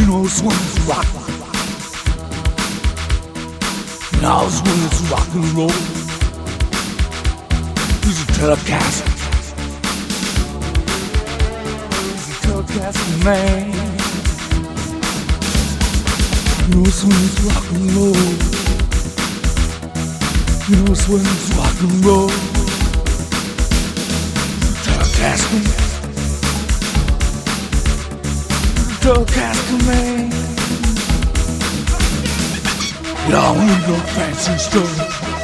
You know it's when it's rockin'. Now it's when it's rock and roll. He's a telecaster. He's a telecaster man. You know it's when it's rock and roll. You know it's when it's rock and roll. He's a telecaster. Telecaster man. You don't need no fancy stuff.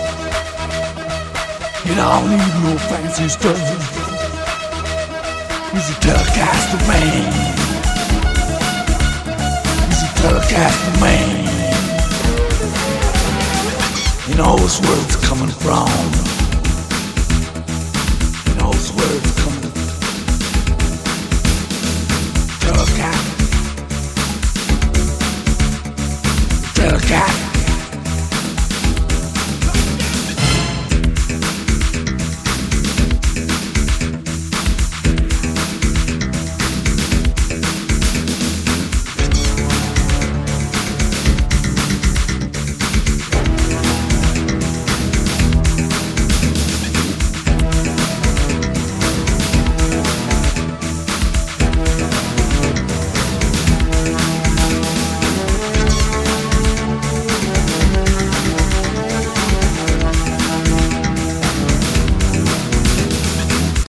You don't need no fancy stuff. He's a telecaster man. He's a telecaster man. He knows where it's coming from.